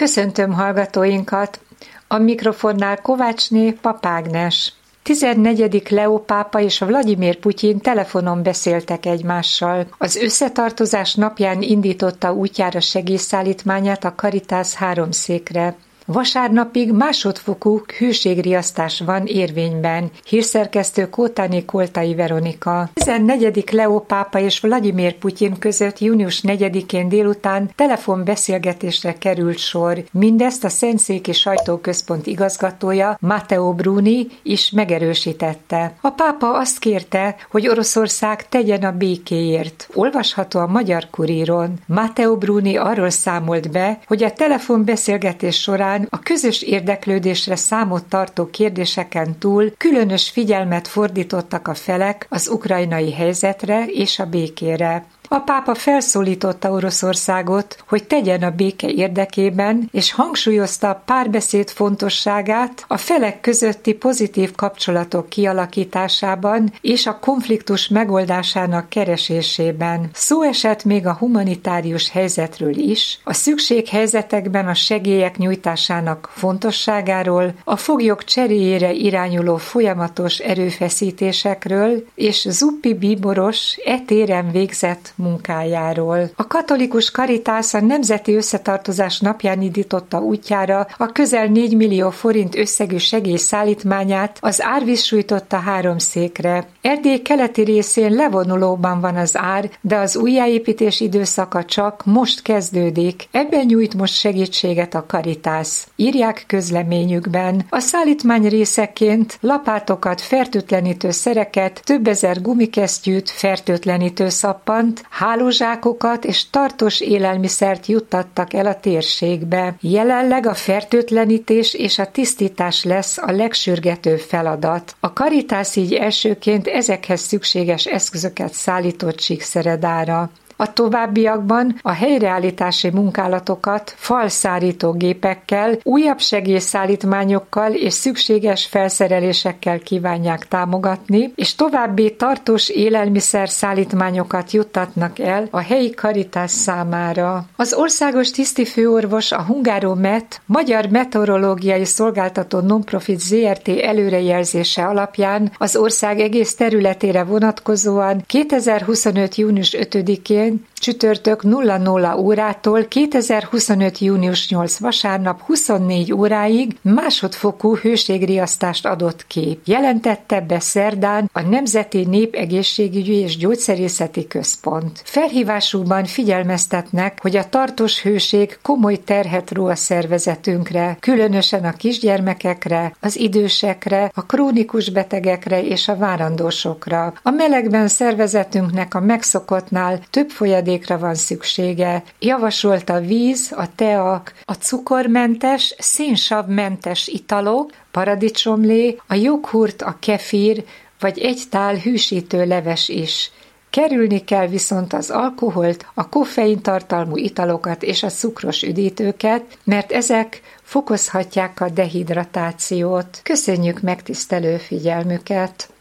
Köszöntöm hallgatóinkat! A mikrofonnál Kovácsné Pap Ágnes. 14. Leó pápa és Vladimir Putyin telefonon beszéltek egymással. Az összetartozás napján indította útjára segélyszállítmányát a Caritas háromszékre. Vasárnapig másodfokú hőségriasztás van érvényben. Hírszerkesztő Kótáné Koltai Veronika. 14. Leó pápa és Vladimir Putyin között június 4-én délután telefonbeszélgetésre került sor. Mindezt a Szentszéki Sajtóközpont igazgatója Matteo Bruni is megerősítette. A pápa azt kérte, hogy Oroszország tegyen a békéért. Olvasható a Magyar Kuríron. Matteo Bruni arról számolt be, hogy a telefonbeszélgetés során a közös érdeklődésre számot tartó kérdéseken túl különös figyelmet fordítottak a felek az ukrajnai helyzetre és a békére. A pápa felszólította Oroszországot, hogy tegyen a béke érdekében, és hangsúlyozta a párbeszéd fontosságát a felek közötti pozitív kapcsolatok kialakításában és a konfliktus megoldásának keresésében. Szó esett még a humanitárius helyzetről is, a szükséghelyzetekben a segélyek nyújtásának fontosságáról, a foglyok cseréjére irányuló folyamatos erőfeszítésekről és Zuppi bíboros téren végzett munkájáról. A katolikus Caritas a Nemzeti Összetartozás napján indította útjára a közel 4 millió forint összegű segélyszállítmányát az árvíz sújtotta háromszékre. Erdély keleti részén levonulóban van az ár, de az újjáépítés időszaka csak most kezdődik. Ebben nyújt most segítséget a Caritas. Írják közleményükben. A szállítmány részeként lapátokat, fertőtlenítő szereket, több ezer gumikesztyűt, fertőtlenítő szappant, hálózsákokat és tartós élelmiszert juttattak el a térségbe. Jelenleg a fertőtlenítés és a tisztítás lesz a legsürgetőbb feladat. A Caritas így elsőként ezekhez szükséges eszközöket szállított Csíkszeredára. A továbbiakban a helyreállítási munkálatokat falszárító gépekkel, újabb segélyszállítmányokkal és szükséges felszerelésekkel kívánják támogatni, és további tartós élelmiszer szállítmányokat juttatnak el a helyi Caritas számára. Az országos tisztifőorvos, a Hungáromet Magyar Meteorológiai Szolgáltató Nonprofit Zrt. Előrejelzése alapján az ország egész területére vonatkozóan 2025. június 5-én csütörtök 00 órától 2025. június 8 vasárnap 24 óráig másodfokú hőségriasztást adott ki. Jelentette be szerdán a Nemzeti Népegészségügyi és Gyógyszerészeti Központ. Felhívásukban figyelmeztetnek, hogy a tartós hőség komoly terhet ró a szervezetünkre, különösen a kisgyermekekre, az idősekre, a krónikus betegekre és a várandósokra. A melegben szervezetünknek a megszokottnál több folyadékra van szüksége. Javasolt a víz, a teak, a cukormentes, szénsavmentes italok, paradicsomlé, a joghurt, a kefír, vagy egy tál hűsítő leves is. Kerülni kell viszont az alkoholt, a koffeintartalmú italokat és a cukros üdítőket, mert ezek fokozhatják a dehidratációt. Köszönjük megtisztelő figyelmüket!